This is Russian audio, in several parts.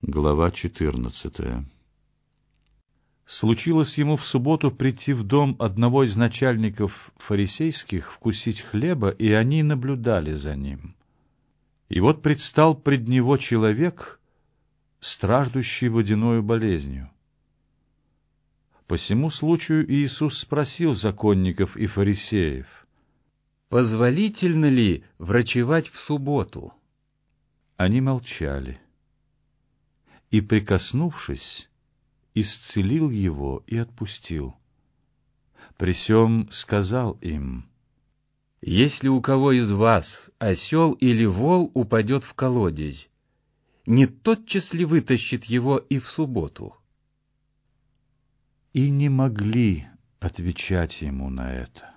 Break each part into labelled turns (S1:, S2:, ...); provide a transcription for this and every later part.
S1: Глава 14. Случилось ему в субботу прийти в дом одного из начальников фарисейских, вкусить хлеба, и они наблюдали за ним. И вот предстал пред него человек, страждущий водяною болезнью. По сему случаю Иисус спросил законников и фарисеев:
S2: «Позволительно ли врачевать в субботу?»
S1: Они молчали. И, прикоснувшись, исцелил его и отпустил. При сем сказал им:
S2: «Если у кого из вас осел или вол упадет в колодезь, не тотчас ли вытащит его и в субботу?»
S1: И не могли отвечать ему на это.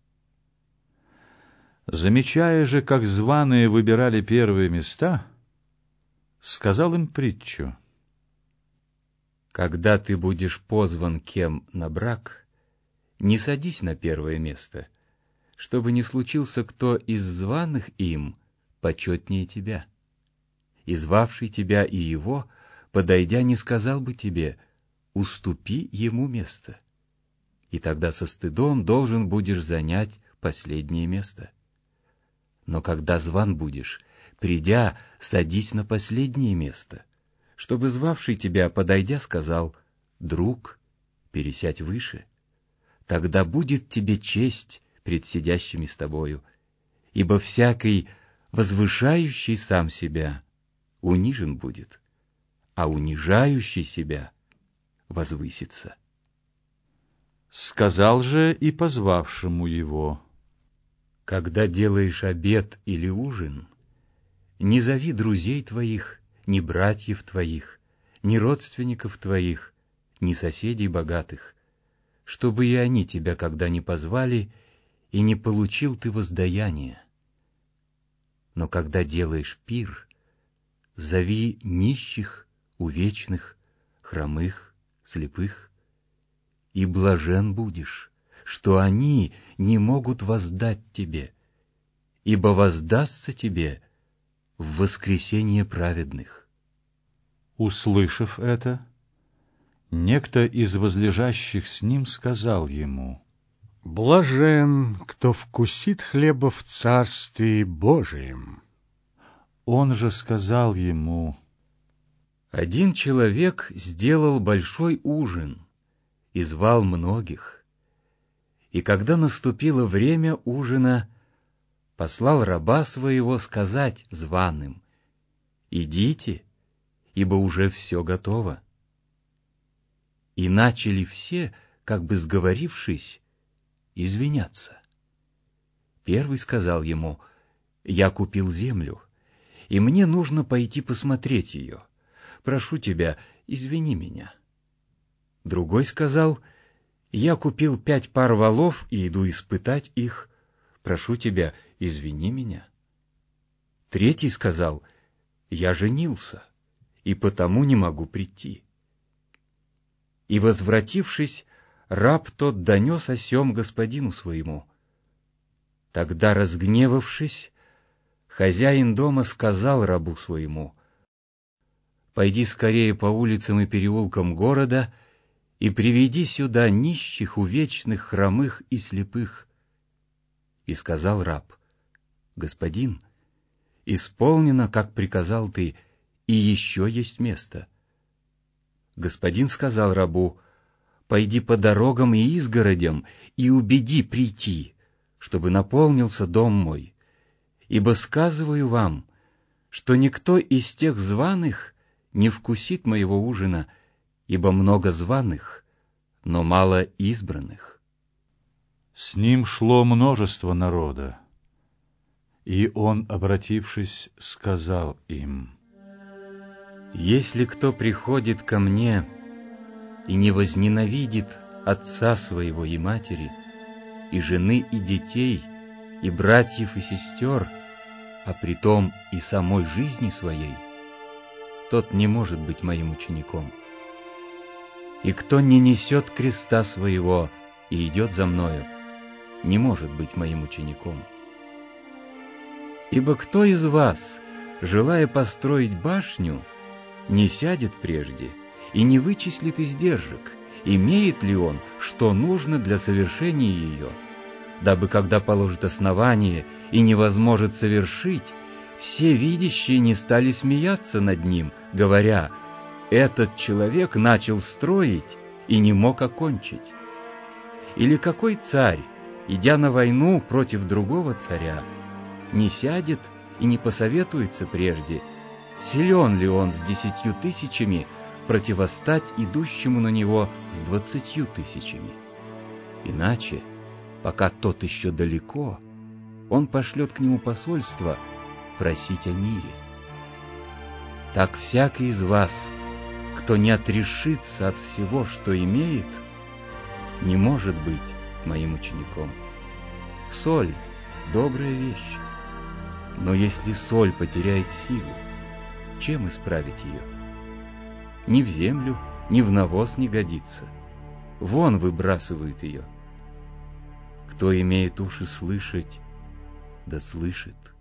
S1: Замечая же, как званые выбирали первые места, сказал им притчу:
S2: «Когда ты будешь позван кем на брак, не садись на первое место, чтобы не случился кто из званых им почетнее тебя. И звавший тебя и его, подойдя, не сказал бы тебе: уступи ему место. И тогда со стыдом должен будешь занять последнее место. Но когда зван будешь, придя, садись на последнее место, чтобы звавший тебя, подойдя, сказал: друг, пересядь выше. Тогда будет тебе честь пред сидящими с тобою, ибо всякий, возвышающий сам себя, унижен будет, а унижающий себя возвысится».
S1: Сказал же и позвавшему его:
S2: «Когда делаешь обед или ужин, не зови друзей твоих, ни братьев твоих, ни родственников твоих, ни соседей богатых, чтобы и они тебя когда не позвали, и не получил ты воздаяние. Но когда делаешь пир, зови нищих, увечных, хромых, слепых, и блажен будешь, что они не могут воздать тебе, ибо воздастся тебе в воскресение праведных».
S1: Услышав это, некто из возлежащих с ним сказал ему:
S3: «Блажен, кто вкусит хлеба в Царстве Божием».
S1: Он же сказал ему:
S2: «Один человек сделал большой ужин и звал многих, и когда наступило время ужина, послал раба своего сказать званым: идите, ибо уже все готово. И начали все, как бы сговорившись, извиняться. Первый сказал ему: я купил землю, и мне нужно пойти посмотреть ее. Прошу тебя, извини меня. Другой сказал: я купил 5 пар волов и иду испытать их. Прошу тебя, извини меня. Третий сказал: я женился, и потому не могу прийти. И, возвратившись, раб тот донес о сем господину своему. Тогда, разгневавшись, хозяин дома сказал рабу своему: пойди скорее по улицам и переулкам города и приведи сюда нищих, увечных, хромых и слепых. И сказал раб: господин, исполнено, как приказал ты, и еще есть место. Господин сказал рабу: пойди по дорогам и изгородям и убеди прийти, чтобы наполнился дом мой. Ибо сказываю вам, что никто из тех званых не вкусит моего ужина, ибо много званых, но мало избранных».
S1: С ним шло множество народа, и он, обратившись, сказал им:
S2: «Если кто приходит ко мне и не возненавидит отца своего и матери, и жены и детей, и братьев и сестер, а притом и самой жизни своей, тот не может быть моим учеником. И кто не несет креста своего и идет за мною, не может быть моим учеником. Ибо кто из вас, желая построить башню, не сядет прежде и не вычислит издержек, имеет ли он, что нужно для совершения ее, дабы, когда положит основание и не возможет совершить, все видящие не стали смеяться над ним, говоря: «Этот человек начал строить и не мог окончить». Или какой царь, идя на войну против другого царя, не сядет и не посоветуется прежде, силен ли он с 10 000 противостать идущему на него с 20 000? Иначе, пока тот еще далеко, он пошлет к нему посольство просить о мире. Так всякий из вас, кто не отрешится от всего, что имеет, не может быть моим учеником. Соль — добрая вещь, но если соль потеряет силу, чем исправить ее? Ни в землю, ни в навоз не годится. Вон выбрасывают ее. Кто имеет уши слышать, да слышит.